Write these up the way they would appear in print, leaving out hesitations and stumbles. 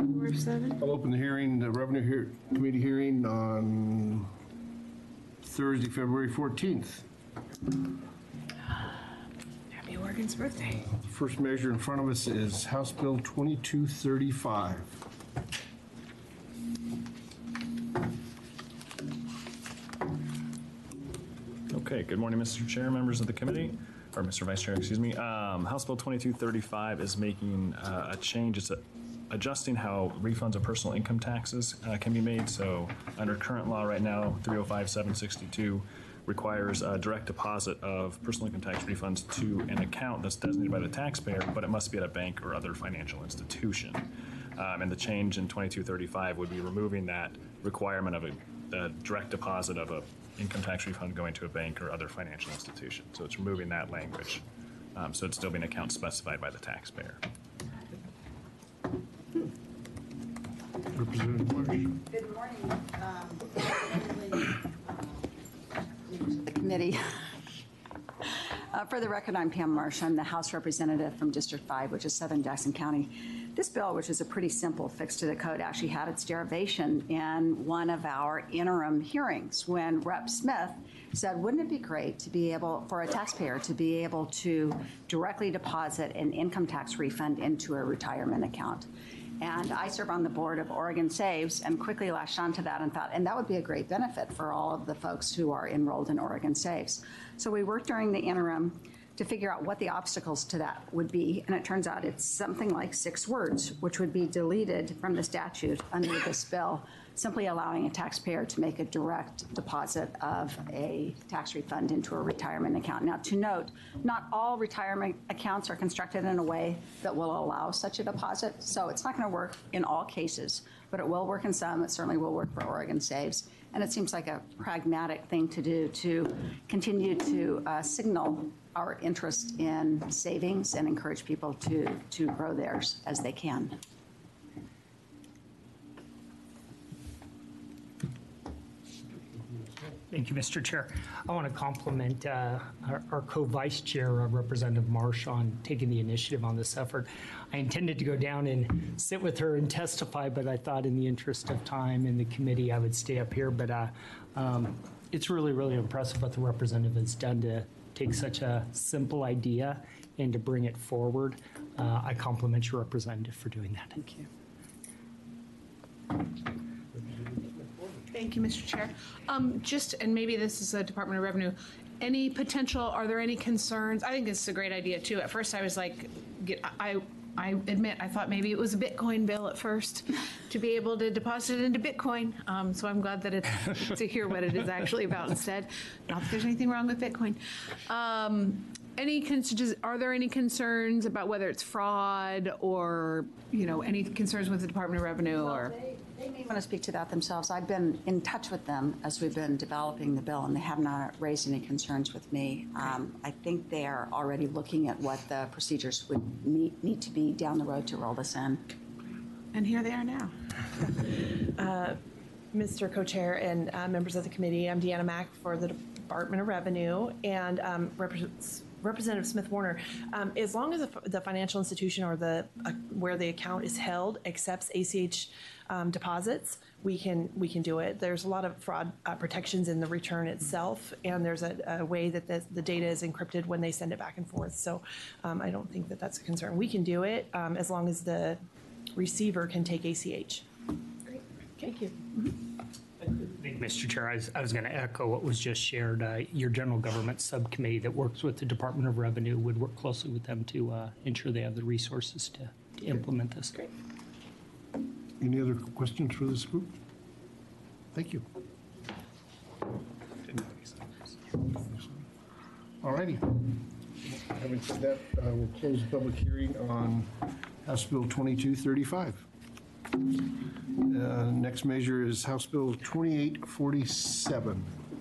February 7th. I'll open the hearing, the Revenue Committee hearing on Thursday, February 14th. Happy Oregon's birthday. The first measure in front of us is House Bill 2235. Okay, good morning, Mr. Chair, members of the committee, or Mr. Vice Chair, excuse me. House Bill 2235 is making a change. It's adjusting how refunds of personal income taxes can be made. So under current law right now, 305-762 requires a direct deposit of personal income tax refunds to an account that's designated by the taxpayer, but it must be at a bank or other financial institution. And the change in 2235 would be removing that requirement of a direct deposit of a income tax refund going to a bank or other financial institution. So it's removing that language. So it's still being account specified by the taxpayer. Representative Marsh. Good morning, members of the committee. For the record, I'm Pam Marsh. I'm the House representative from District 5, which is Southern Jackson County. This bill, which is a pretty simple fix to the code, actually had its derivation in one of our interim hearings when Rep. Smith said, wouldn't it be great to be able, for a taxpayer to be able to directly deposit an income tax refund into a retirement account? And I serve on the board of Oregon Saves and quickly latched onto that and thought, and that would be a great benefit for all of the folks who are enrolled in Oregon Saves. So we worked during the interim to figure out what the obstacles to that would be. And it turns out it's something like 6 words, which would be deleted from the statute under this bill, simply allowing a taxpayer to make a direct deposit of a tax refund into a retirement account. Now, to note, not all retirement accounts are constructed in a way that will allow such a deposit. So it's not going to work in all cases, but it will work in some. It certainly will work for Oregon Saves. And it seems like a pragmatic thing to do to continue to signal our interest in savings and encourage people to grow theirs as they can. Thank you, Mr. Chair. I want to compliment our co-vice chair, Representative Marsh, on taking the initiative on this effort. I intended to go down and sit with her and testify, but I thought in the interest of time in the committee, I would stay up here. But it's really, really impressive what the representative has done to take such a simple idea and to bring it forward. I compliment your representative for doing that. Thank you. Thank you, Mr. Chair. And maybe this is a Department of Revenue, are there any concerns? I think this is a great idea too. At first I was like, I admit, I thought maybe it was a Bitcoin bill at first to be able to deposit it into Bitcoin. So I'm glad that it's to hear what it is actually about instead. Not that there's anything wrong with Bitcoin. Are there any concerns about whether it's fraud or, any concerns with the Department of Revenue? Well, they may want to speak to that themselves. I've been in touch with them as we've been developing the bill, and they have not raised any concerns with me. I think they are already looking at what the procedures would need to be down the road to roll this in. And here they are now. Mr. Co-Chair and members of the committee, I'm Deanna Mack for the Department of Revenue, and Representative Smith Warner, as long as the financial institution or where the account is held accepts ACH deposits, we can do it. There's a lot of fraud protections in the return itself, and there's a way that the data is encrypted when they send it back and forth. So I don't think that that's a concern. We can do it as long as the receiver can take ACH. Great. Thank you. Thank you, Mr. Chair. I was going to echo what was just shared. Your general government subcommittee that works with the Department of Revenue would work closely with them to ensure they have the resources to implement this. Great. Any other questions for this group? Thank you. All righty. Having said that, we'll close the public hearing on House Bill 2235. Next measure is House Bill 2847.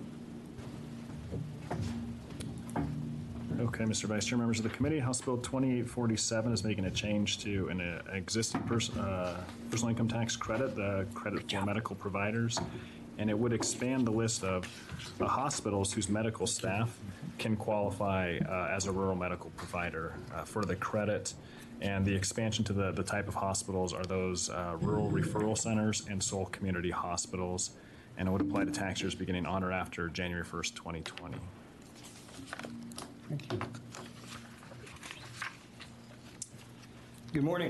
Okay, Mr. Vice Chair, members of the committee, House Bill 2847 is making a change to an existing personal income tax credit, the credit for medical providers, and it would expand the list of hospitals whose medical staff can qualify as a rural medical provider for the credit. And the expansion to the type of hospitals are those rural referral centers and sole community hospitals. And it would apply to tax years beginning on or after January 1st, 2020. Thank you. Good morning.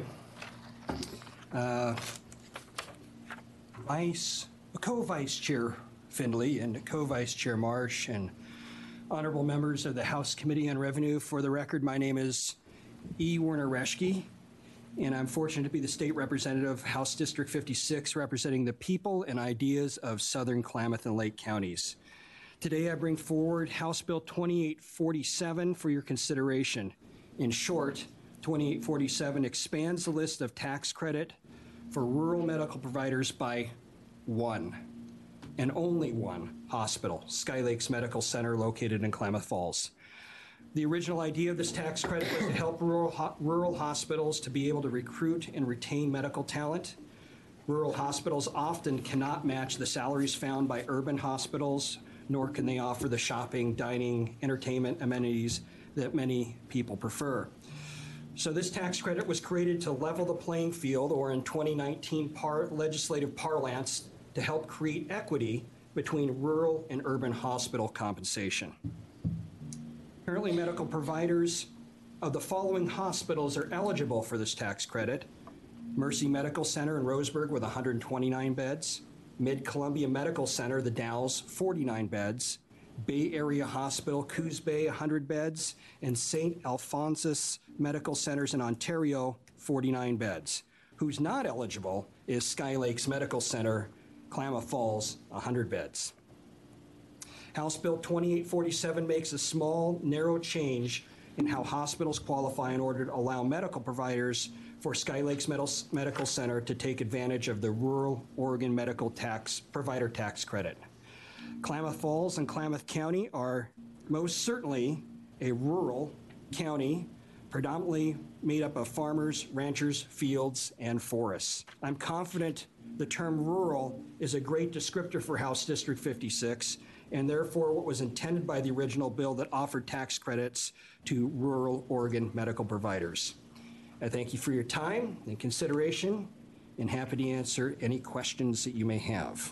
Co-Vice Chair Findley and Co-Vice Chair Marsh and honorable members of the House Committee on Revenue. For the record, my name is E. Werner Reschke, and I'm fortunate to be the state representative, House District 56, representing the people and ideas of Southern Klamath and Lake counties. Today, I bring forward House Bill 2847 for your consideration. In short, 2847 expands the list of tax credit for rural medical providers by one, and only one, hospital, Sky Lakes Medical Center located in Klamath Falls. The original idea of this tax credit was to help rural hospitals to be able to recruit and retain medical talent. Rural hospitals often cannot match the salaries found by urban hospitals, nor can they offer the shopping, dining, entertainment amenities that many people prefer. So this tax credit was created to level the playing field, or in 2019 legislative parlance, to help create equity between rural and urban hospital compensation. Currently, medical providers of the following hospitals are eligible for this tax credit: Mercy Medical Center in Roseburg with 129 beds, Mid-Columbia Medical Center, the Dalles, 49 beds, Bay Area Hospital, Coos Bay, 100 beds, and St. Alphonsus Medical Centers in Ontario, 49 beds. Who's not eligible is Sky Lakes Medical Center, Klamath Falls, 100 beds. House Bill 2847 makes a small, narrow change in how hospitals qualify in order to allow medical providers for Sky Lakes Medical Center to take advantage of the Rural Oregon Medical Provider Tax Credit. Klamath Falls and Klamath County are most certainly a rural county, predominantly made up of farmers, ranchers, fields, and forests. I'm confident the term rural is a great descriptor for House District 56, and therefore what was intended by the original bill that offered tax credits to rural Oregon medical providers. I thank you for your time and consideration, and happy to answer any questions that you may have.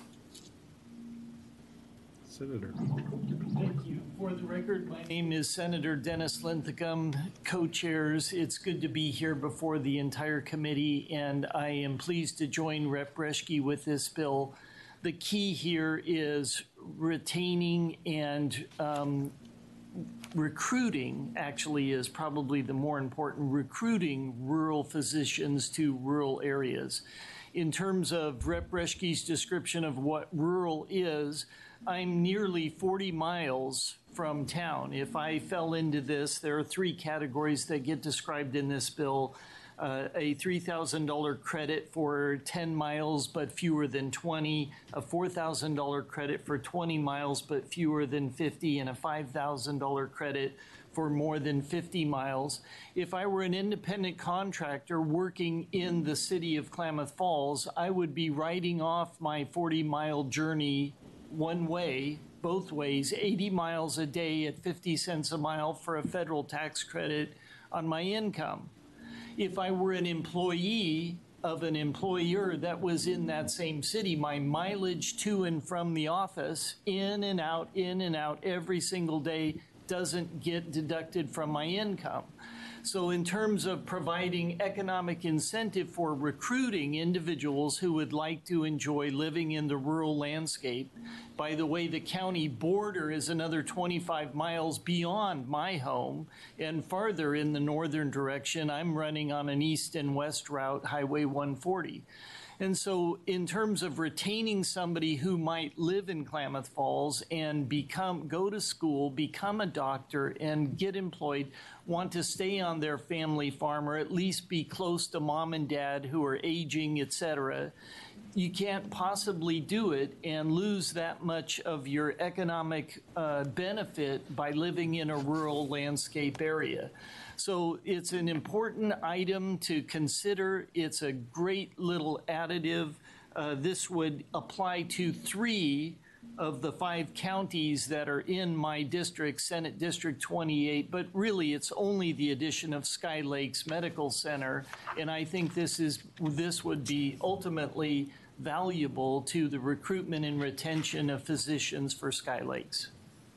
Senator. Thank you. For the record, my name is Senator Dennis Linthicum, co-chairs. It's good to be here before the entire committee, and I am pleased to join Rep. Reschke with this bill. The key here is retaining and recruiting, actually, is probably the more important, recruiting rural physicians to rural areas. In terms of Rep. Reschke's description of what rural is, I'm nearly 40 miles from town. If I fell into this, there are three categories that get described in this bill. A $3,000 credit for 10 miles but fewer than 20, a $4,000 credit for 20 miles but fewer than 50, and a $5,000 credit for more than 50 miles. If I were an independent contractor working in the city of Klamath Falls, I would be writing off my 40-mile journey one way, both ways, 80 miles a day at 50 cents a mile for a federal tax credit on my income. If I were an employee of an employer that was in that same city, my mileage to and from the office, in and out every single day, doesn't get deducted from my income. So in terms of providing economic incentive for recruiting individuals who would like to enjoy living in the rural landscape, by the way, the county border is another 25 miles beyond my home and farther in the northern direction. I'm running on an east and west route, Highway 140. And so in terms of retaining somebody who might live in Klamath Falls and go to school, become a doctor, and get employed, want to stay on their family farm or at least be close to mom and dad who are aging, et cetera, you can't possibly do it and lose that much of your economic benefit by living in a rural landscape area. So it's an important item to consider. It's a great little additive. This would apply to 3 of the 5 counties that are in my district, Senate District 28, but really it's only the addition of Sky Lakes Medical Center. And I think this would be ultimately valuable to the recruitment and retention of physicians for Sky Lakes.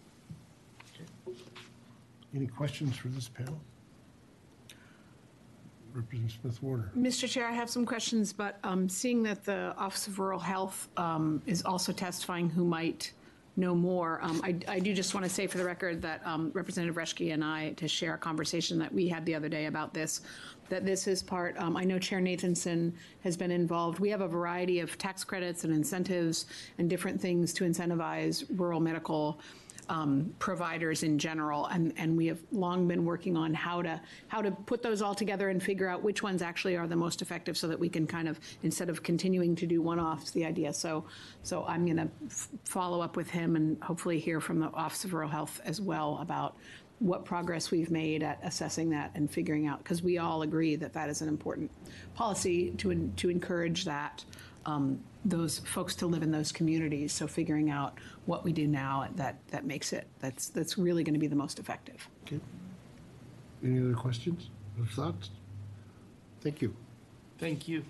Any questions for this panel? Representative Smith Warner. Mr. Chair, I have some questions, but seeing that the Office of Rural Health is also testifying who might know more, I do just want to say for the record that Representative Reschke and I to share a conversation that we had the other day about this, that this is part, I know Chair Nathanson has been involved. We have a variety of tax credits and incentives and different things to incentivize rural medical providers in general, and we have long been working on how to put those all together and figure out which ones actually are the most effective, so that we can kind of, instead of continuing to do one-offs, the idea. So I'm going to follow up with him and hopefully hear from the Office of Rural Health as well about what progress we've made at assessing that and figuring out, because we all agree that that is an important policy to encourage that. Those folks to live in those communities. So figuring out what we do now that makes it, that's really going to be the most effective. Okay. Any other questions or thoughts? Thank you. Thank you.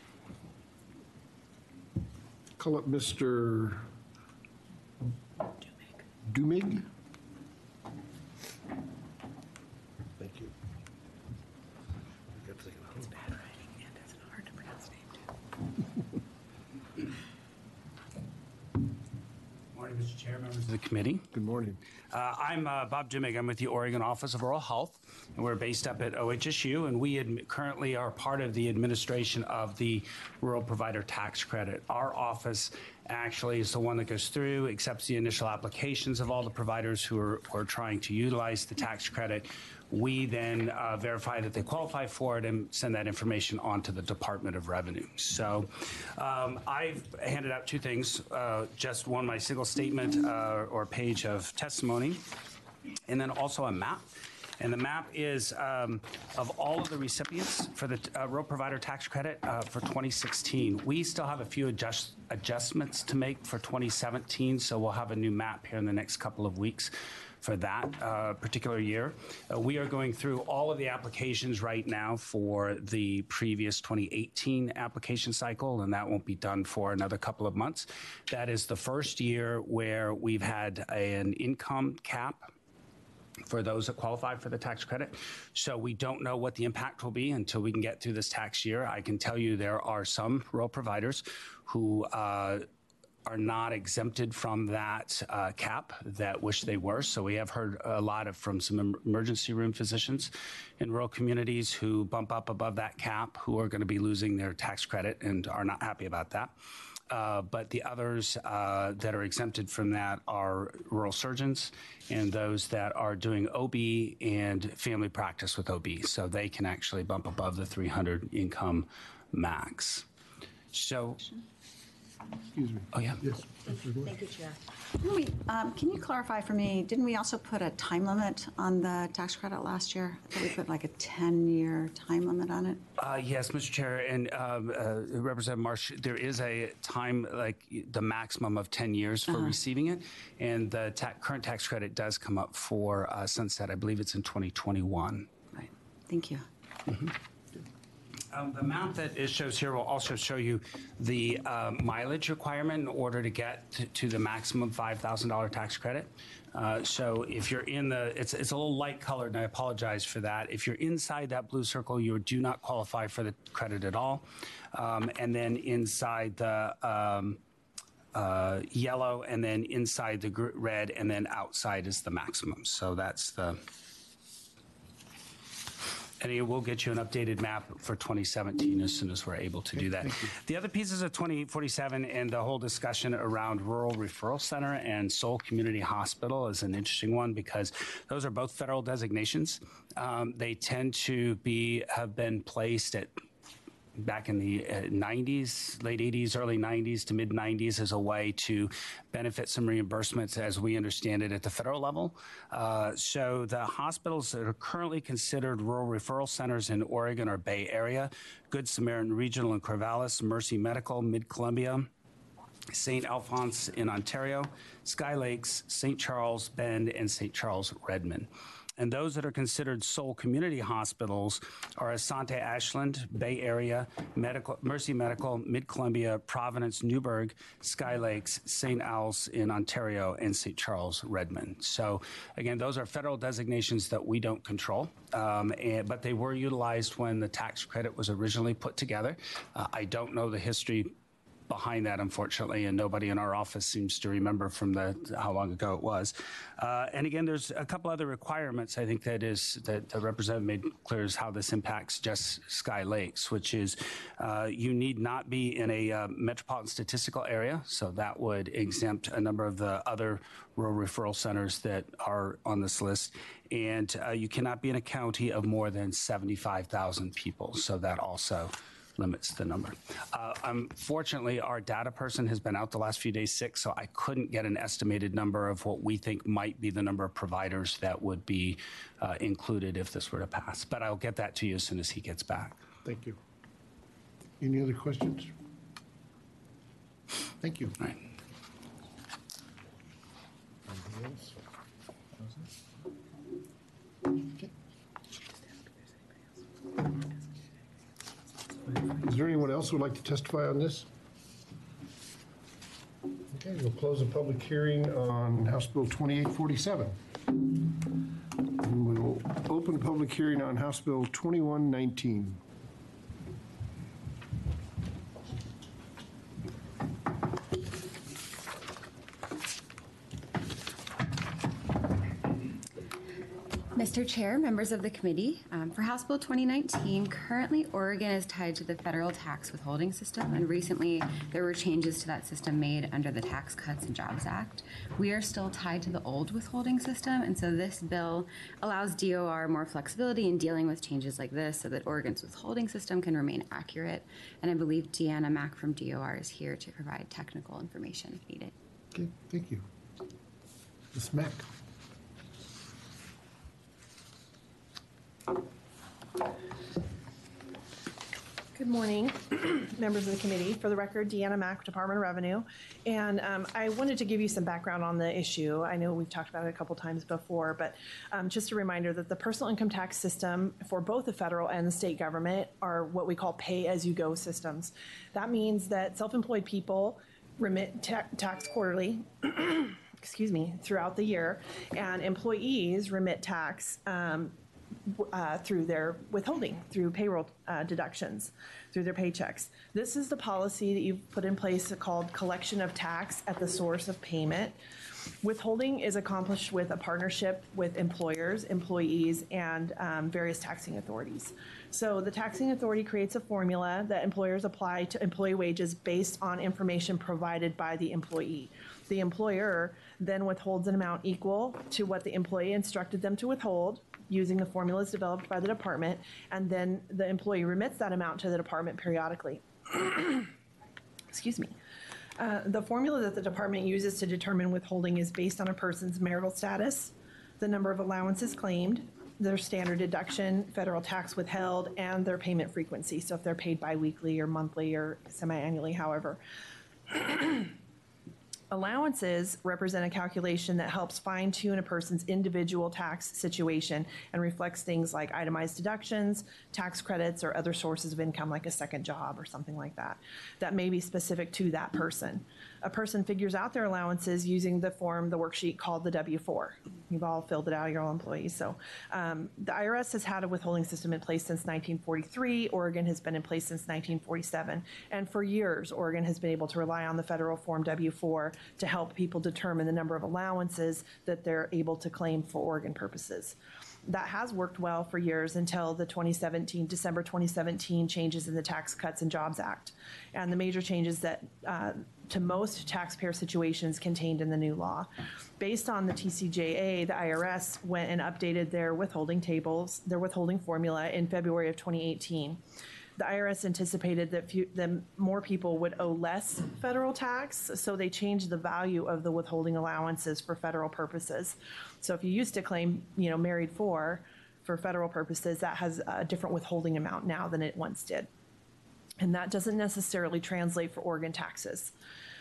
Call up Mr. Dumig. Thank you. It's bad writing and it's a hard to pronounce name too. Morning, Mr. Chair, members of the committee. Good morning. I'm Bob Dumig. I'm with the Oregon Office of Rural Health, and we're based up at OHSU, and we currently are part of the administration of the Rural Provider Tax Credit. Our office actually is the one that goes through, accepts the initial applications of all the providers who are trying to utilize the tax credit. We then verify that they qualify for it and send that information on to the Department of Revenue. So I've handed out 2 things, just one, my single statement or page of testimony, and then also a map. And the map is of all of the recipients for the Rural Provider Tax Credit for 2016. We still have a few adjustments to make for 2017, so we'll have a new map here in the next couple of weeks for that particular year. We are going through all of the applications right now for the previous 2018 application cycle, and that won't be done for another couple of months. That is the first year where we've had an income cap for those that qualify for the tax credit. So we don't know what the impact will be until we can get through this tax year. I can tell you there are some rural providers who are not exempted from that cap that wish they were. So we have heard a lot from some emergency room physicians in rural communities who bump up above that cap, who are going to be losing their tax credit and are not happy about that. But the others that are exempted from that are rural surgeons and those that are doing OB and family practice with OB. So they can actually bump above the 300 income max. So, Excuse me. oh yeah. Yes. Thank you, Chair. Can you clarify for me, didn't we also put a time limit on the tax credit last year? I thought we put like a 10-year time limit on it. Yes, Mr. Chair, and Representative Marsh, there is a time, like the maximum of 10 years for receiving it, and the current tax credit does come up for sunset. I believe it's in 2021. Right. Thank you. Mm-hmm. The map that it shows here will also show you the mileage requirement in order to get to the maximum $5,000 tax credit. So if you're in it's a little light colored, and I apologize for that. If you're inside that blue circle, you do not qualify for the credit at all. And then inside the yellow, and then inside the red, and then outside is the maximum. So that's the... And we'll get you an updated map for 2017 as soon as we're able to do that. The other pieces of 2047 and the whole discussion around Rural Referral Center and Seoul Community Hospital is an interesting one because those are both federal designations. They tend to have been placed at back in the 90s, late 80s, early 90s to mid 90s as a way to benefit some reimbursements as we understand it at the federal level. So the hospitals that are currently considered rural referral centers in Oregon are Bay Area, Good Samaritan Regional in Corvallis, Mercy Medical, Mid-Columbia, St. Alphonse in Ontario, Sky Lakes, St. Charles Bend, and St. Charles Redmond. And those that are considered sole community hospitals are Asante Ashland, Bay Area, Mercy Medical, Mid-Columbia, Providence, Newburgh, Sky Lakes, St. Al's in Ontario, and St. Charles Redmond. So again, those are federal designations that we don't control, but they were utilized when the tax credit was originally put together. I don't know the history behind that, unfortunately, and nobody in our office seems to remember from how long ago it was. And again, there's a couple other requirements I think that the representative made clear is how this impacts just Sky Lakes, which is you need not be in a metropolitan statistical area, so that would exempt a number of the other rural referral centers that are on this list, and you cannot be in a county of more than 75,000 people, so that also limits the number. Unfortunately, our data person has been out the last few days sick, so I couldn't get an estimated number of what we think might be the number of providers that would be included if this were to pass. But I'll get that to you as soon as he gets back. Thank you. Any other questions? Thank you. All right. Anything else? Okay. Is there anyone else who would like to testify on this? Okay, we'll close the public hearing on House Bill 2847. And we will open the public hearing on House Bill 2119. Mr. Chair, members of the committee, for House Bill 2019, currently Oregon is tied to the federal tax withholding system, and recently there were changes to that system made under the Tax Cuts and Jobs Act. We are still tied to the old withholding system, and so this bill allows DOR more flexibility in dealing with changes like this so that Oregon's withholding system can remain accurate. And I believe Deanna Mack from DOR is here to provide technical information if needed. Okay, thank you. Ms. Mack. Good morning, members of the committee. For the record, Deanna Mack, Department of Revenue. And I wanted to give you some background on the issue. I know we've talked about it a couple times before, but just a reminder that the personal income tax system for both the federal and the state government are what we call pay-as-you-go systems. That means that self-employed people remit tax quarterly, excuse me, throughout the year, and employees remit tax through their withholding, through payroll deductions, through their paychecks. This is the policy that you've put in place called collection of tax at the source of payment. Withholding is accomplished with a partnership with employers, employees, and various taxing authorities. So the taxing authority creates a formula that employers apply to employee wages based on information provided by the employee. The employer then withholds an amount equal to what the employee instructed them to withhold using the formulas developed by the department, and then the employee remits that amount to the department periodically. Excuse me. The formula that the department uses to determine withholding is based on a person's marital status, the number of allowances claimed, their standard deduction, federal tax withheld, and their payment frequency. So if they're paid biweekly or monthly or semi-annually, however. Allowances represent a calculation that helps fine-tune a person's individual tax situation and reflects things like itemized deductions, tax credits, or other sources of income like a second job or something like that, that may be specific to that person. A person figures out their allowances using the worksheet called the W-4. You've all filled it out, you're all employees. So the IRS has had a withholding system in place since 1943. Oregon has been in place since 1947. And for years, Oregon has been able to rely on the federal form W-4 to help people determine the number of allowances that they're able to claim for Oregon purposes. That has worked well for years until the December 2017 changes in the Tax Cuts and Jobs Act, and the major changes that to most taxpayer situations contained in the new law. Based on the TCJA, the IRS went and updated their withholding tables, their withholding formula in February of 2018. The IRS anticipated that more people would owe less federal tax, so they changed the value of the withholding allowances for federal purposes. So if you used to claim, married for federal purposes, that has a different withholding amount now than it once did. And that doesn't necessarily translate for Oregon taxes.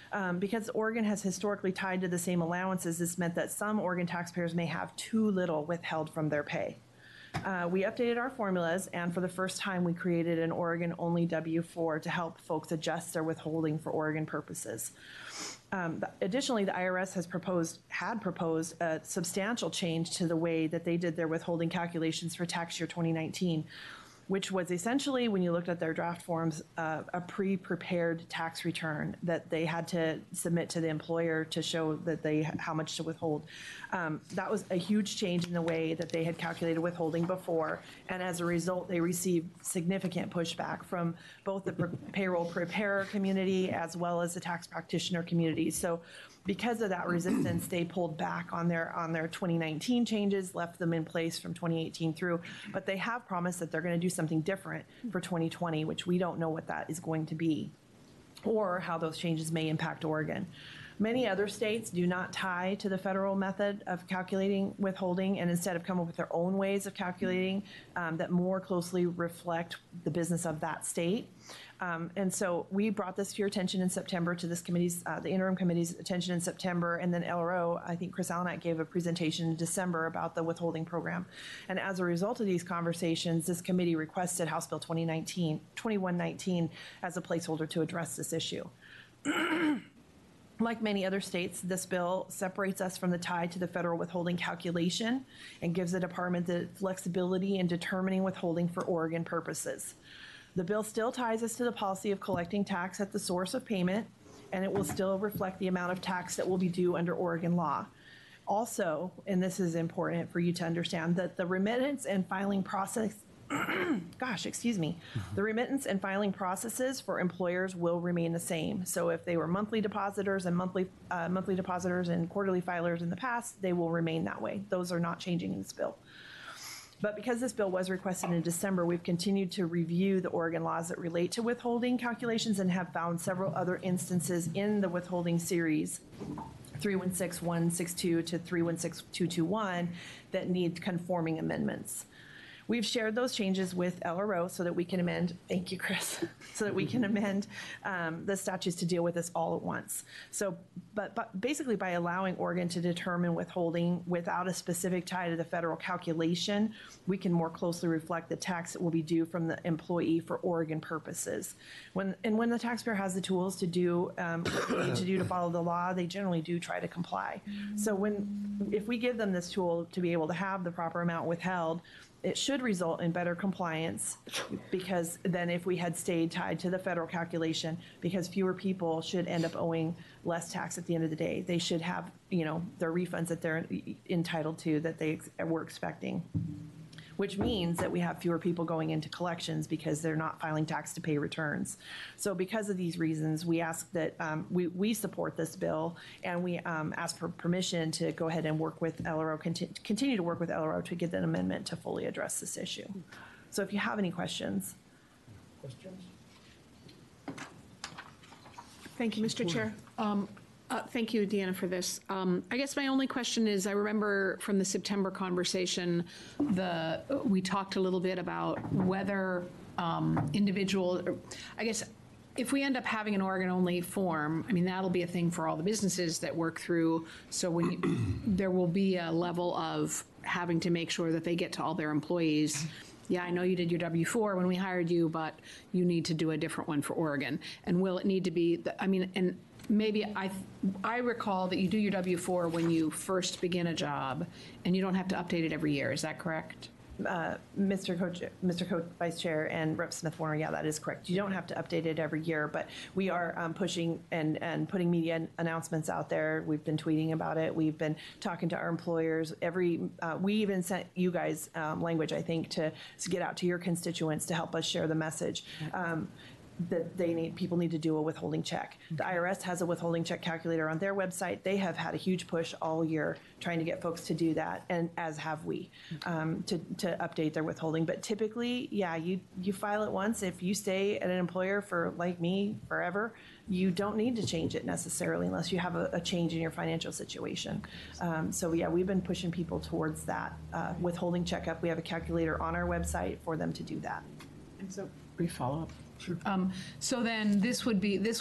Because Oregon has historically tied to the same allowances, this meant that some Oregon taxpayers may have too little withheld from their pay. We updated our formulas, and for the first time, we created an Oregon-only W-4 to help folks adjust their withholding for Oregon purposes. Additionally, the IRS had proposed a substantial change to the way that they did their withholding calculations for tax year 2019, which was essentially, when you looked at their draft forms, a pre-prepared tax return that they had to submit to the employer to show that how much to withhold. That was a huge change in the way that they had calculated withholding before, and as a result, they received significant pushback from both the payroll preparer community as well as the tax practitioner community. So because of that resistance, they pulled back on their 2019 changes, left them in place from 2018 through, but they have promised that they're going to do something different for 2020, which we don't know what that is going to be or how those changes may impact Oregon. Many other states do not tie to the federal method of calculating withholding and instead have come up with their own ways of calculating that more closely reflect the business of that state. And so we brought this to your attention in September, to this committee's, the interim committee's attention in September, and then LRO, I think Chris Allenat gave a presentation in December about the withholding program. And as a result of these conversations, this committee requested House Bill 2119 as a placeholder to address this issue. Like many other states, this bill separates us from the tie to the federal withholding calculation and gives the department the flexibility in determining withholding for Oregon purposes. The bill still ties us to the policy of collecting tax at the source of payment, and it will still reflect the amount of tax that will be due under Oregon law. Also, and this is important for you to understand, that the remittance and filing process the remittance and filing processes for employers will remain the same. So if they were monthly depositors and monthly depositors and quarterly filers in the past, they will remain that way. Those are not changing in this bill. But because this bill was requested in December, we've continued to review the Oregon laws that relate to withholding calculations and have found several other instances in the withholding series 316162 to 316221 that need conforming amendments. We've shared those changes with LRO so that we can amend, thank you, Chris, so that we can amend the statutes to deal with this all at once. So, but basically by allowing Oregon to determine withholding without a specific tie to the federal calculation, we can more closely reflect the tax that will be due from the employee for Oregon purposes. When the taxpayer has the tools to do what they need to do to follow the law, they generally do try to comply. So if we give them this tool to be able to have the proper amount withheld, it should result in better compliance, because then if we had stayed tied to the federal calculation, because fewer people should end up owing less tax at the end of the day. They should have, their refunds that they're entitled to that they were expecting, which means that we have fewer people going into collections because they're not filing tax to pay returns. So because of these reasons, we ask that we support this bill, and we ask for permission to go ahead and work with LRO, continue to work with LRO to get an amendment to fully address this issue. So if you have any questions. Thank you, Mr. Chair. Thank you, Deanna, for this. I guess my only question is, I remember from the September conversation, we talked a little bit about whether if we end up having an Oregon-only form, that'll be a thing for all the businesses that work through. So there will be a level of having to make sure that they get to all their employees. Yeah, I know you did your W-4 when we hired you, but you need to do a different one for Oregon. And will it need to be, maybe I recall that you do your W-4 when you first begin a job, and you don't have to update it every year. Is that correct? Mr. Vice Chair and Rep. Smith Warner, yeah, that is correct. You don't have to update it every year, but we are pushing and putting media announcements out there. We've been tweeting about it. We've been talking to our employers. We even sent you guys language, I think, to get out to your constituents to help us share the message. That people need to do a withholding check. The IRS has a withholding check calculator on their website. They have had a huge push all year trying to get folks to do that, and as have we, to update their withholding. But typically, yeah, you file it once. If you stay at an employer for, like me, forever, you don't need to change it necessarily unless you have a change in your financial situation. So yeah, we've been pushing people towards that withholding checkup. We have a calculator on our website for them to do that. And so, brief follow-up. So then this would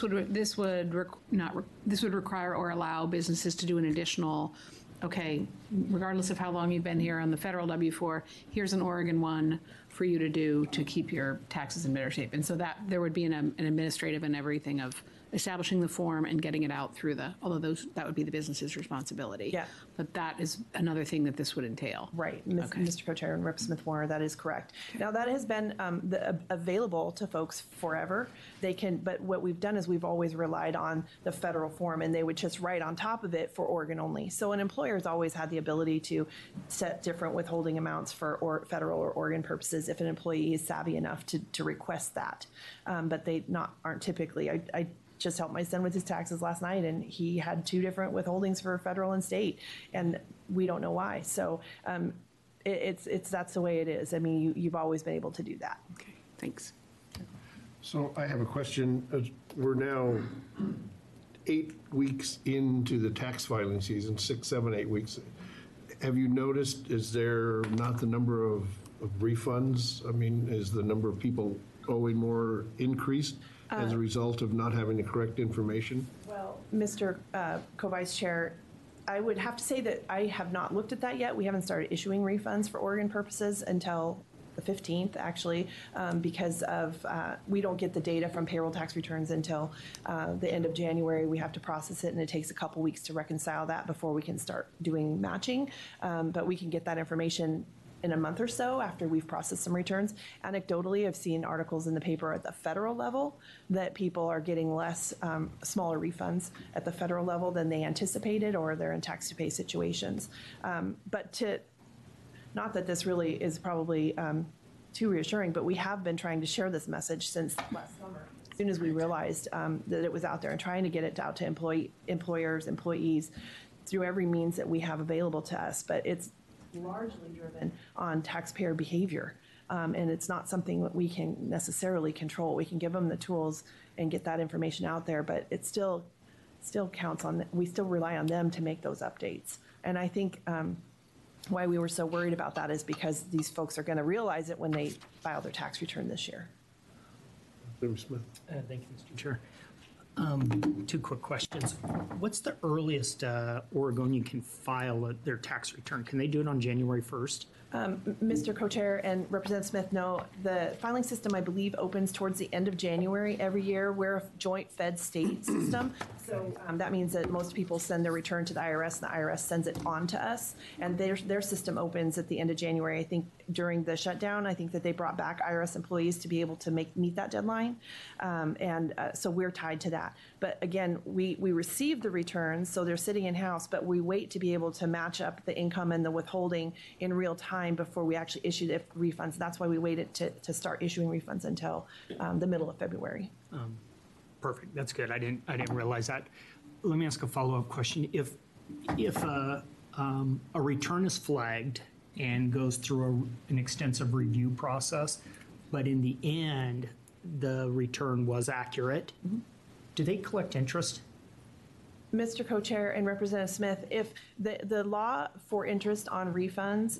require or allow businesses to do an additional, okay, regardless of how long you've been here on the federal W-4, here's an Oregon one for you to do to keep your taxes in better shape. And so that there would be an administrative and everything of establishing the form and getting it out through although that would be the business's responsibility. Yeah. But that is another thing that this would entail. Right, Okay. Mr. Co-Chair and Rep. Smith Warner, that is correct. Now, that has been available to folks forever. But what we've done is we've always relied on the federal form, and they would just write on top of it for Oregon only. So an employer has always had the ability to set different withholding amounts for federal or Oregon purposes if an employee is savvy enough to request that. But they aren't typically. I just helped my son with his taxes last night, and he had 2 different withholdings for federal and state, and we don't know why. So that's the way it is. I mean, you've always been able to do that. Okay, thanks. So I have a question. We're now 8 weeks into the tax filing season, 6, 7, 8 weeks. Have you noticed, is there not the number of refunds? I mean, is the number of people owing more increased as a result of not having the correct information? Well, Mr. Co-Vice Chair, I would have to say that I have not looked at that yet. We haven't started issuing refunds for Oregon purposes until the 15th, actually, because we don't get the data from payroll tax returns until the end of January. We have to process it, and it takes a couple weeks to reconcile that before we can start doing matching. But we can get that information in a month or so after we've processed some returns. Anecdotally, I've seen articles in the paper at the federal level that people are getting smaller refunds at the federal level than they anticipated, or they're in tax-to-pay situations. Not that this really is probably too reassuring, but we have been trying to share this message since last summer, as soon as we realized that it was out there, and trying to get it out to employers, employees, through every means that we have available to us. But it's largely driven on taxpayer behavior. And it's not something that we can necessarily control. We can give them the tools and get that information out there, but it still counts on, we still rely on them to make those updates. And I think why we were so worried about that is because these folks are going to realize it when they file their tax return this year. Member Smith. Thank you, Mr. Chair. 2 quick questions. What's the earliest Oregonian can file their tax return? Can they do it on January 1st? Mr. Co-Chair and Representative Smith, no, the filing system, I believe, opens towards the end of January every year. We're a joint Fed-state system, so that means that most people send their return to the IRS, and the IRS sends it on to us, and their system opens at the end of January. I think during the shutdown, I think that they brought back IRS employees to be able to meet that deadline, so we're tied to that. But again, we receive the returns, so they're sitting in-house, but we wait to be able to match up the income and the withholding in real time before we actually issue the refunds. That's why we waited to start issuing refunds until the middle of February. Perfect. That's good. I didn't realize that. Let me ask a follow-up question. If a return is flagged and goes through an extensive review process, but in the end the return was accurate, do they collect interest? Mr. Co-Chair and Representative Smith, if the law for interest on refunds,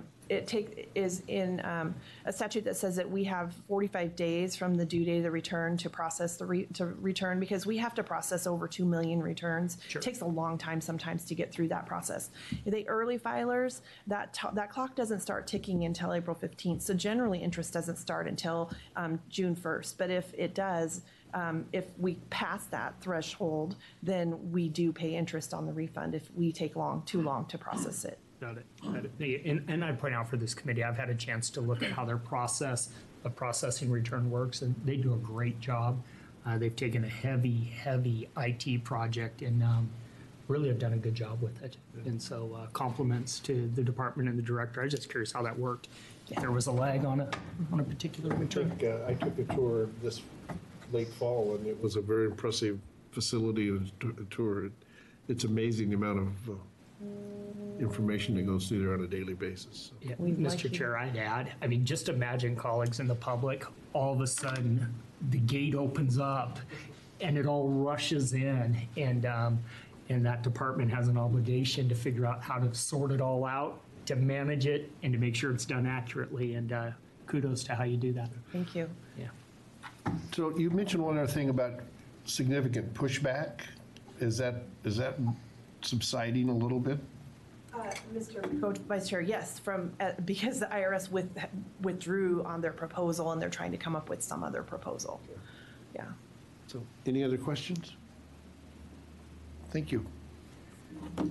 is in a statute that says that we have 45 days from the due date of the return to process to return, because we have to process over 2 million returns. Sure. It takes a long time sometimes to get through that process. The early filers, that clock doesn't start ticking until April 15th. So generally interest doesn't start until June 1st. But if it does, if we pass that threshold, then we do pay interest on the refund if we take too long to process it. Got it. And I point out for this committee, I've had a chance to look at how their process of processing return works, and they do a great job. They've taken a heavy IT project and really have done a good job with it. And so compliments to the department and the director. I was just curious how that worked. If there was a lag on a particular return. I took a tour this late fall, and it was a very impressive facility and tour. It's amazing the amount of information that goes through there on a daily basis. Yeah, Mr. Chair, I'd add, I mean, just imagine colleagues in the public, all of a sudden the gate opens up and it all rushes in, and that department has an obligation to figure out how to sort it all out, to manage it, and to make sure it's done accurately. And kudos to how you do that. Thank you. Yeah. So you mentioned one other thing about significant pushback. Is that subsiding a little bit? Mr. Vice Chair, yes, because the IRS withdrew on their proposal and they're trying to come up with some other proposal. Yeah. So, any other questions? Thank you. Is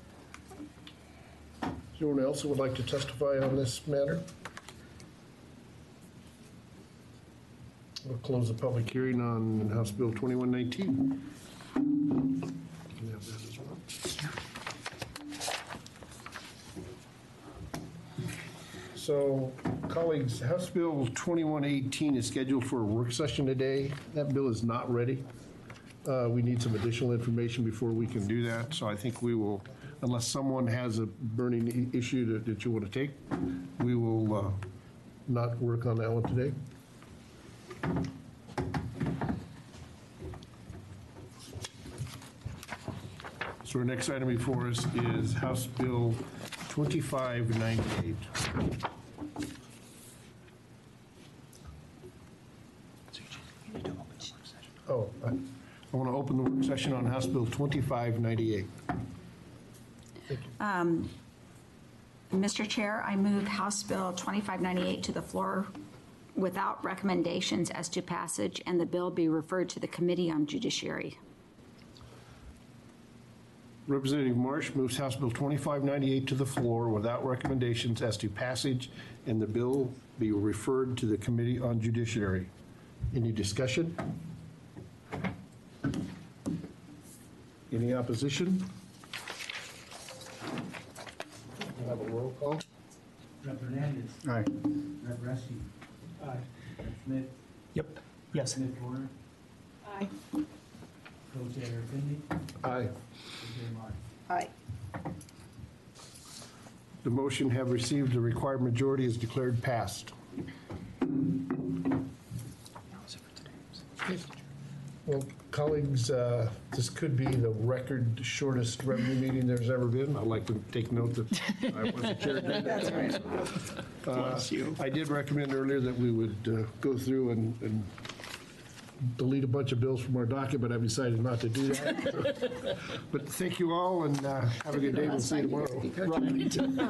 there anyone else who would like to testify on this matter? We'll close the public hearing on House Bill 2119. You can have that as well. So, colleagues, House Bill 2118 is scheduled for a work session today. That bill is not ready. We need some additional information before we can do that. So I think we will, unless someone has a burning issue that you want to take, we will not work on that one today. So our next item before us is House Bill 2598. Oh, I want to open the work session on House Bill 2598. Mr. Chair, I move House Bill 2598 to the floor without recommendations as to passage, and the bill be referred to the Committee on Judiciary. Representative Marsh moves House Bill 2598 to the floor without recommendations as to passage, and the bill be referred to the Committee on Judiciary. Any discussion? Any opposition? We'll have a roll call. Rep. Hernandez. Aye. Rep. Reschke. Aye. Rep. Smith. Yep. Yes. Smith Warner. Aye. Co-Chair Finley. Aye. Co-Chair Marsh. Aye. The motion have received the required majority is declared passed. Well, colleagues, this could be the record shortest revenue meeting there's ever been. I'd like to take note that I wasn't chair. That's right. Bless you. I did recommend earlier that we would go through and delete a bunch of bills from our docket, but I've decided not to do that. But thank you all, and have a good day. We'll see you tomorrow.